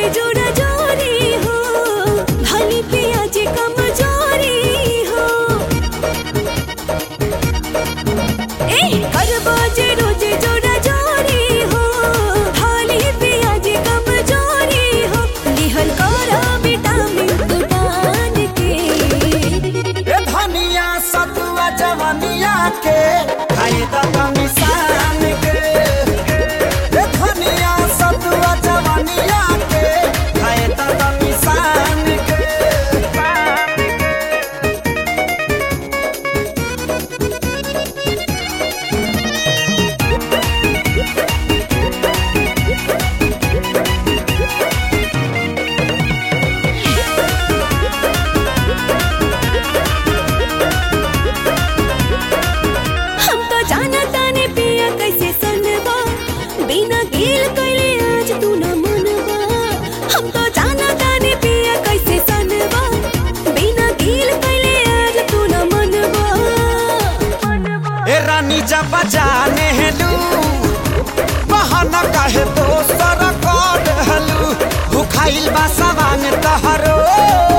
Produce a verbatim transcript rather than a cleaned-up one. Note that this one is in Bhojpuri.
रोजे जोड़ा जोरी हो भली पिया जी कमजोरी हो ए करबो जे रोजे जोड़ा जोरी हो भली पिया जी कमजोरी हो लिहल करा विटामिन दुटान के ए धनिया सतुआ जवानिया के खाए द कमिसान के ए धनिया सतुआ जवानिया के खाए द कमिसान के हम तो जाना ताने पिया कैसे सनबा बिना गिल कइले आज तू न मनबा हम तो जाना ताने पिया कैसे सनबा बिना गिल कइले आज तू न मनबा ए रानी जब जाने हेलू बहाना काहे दोसर कर हलू भुखाइल बा सवांग तहरो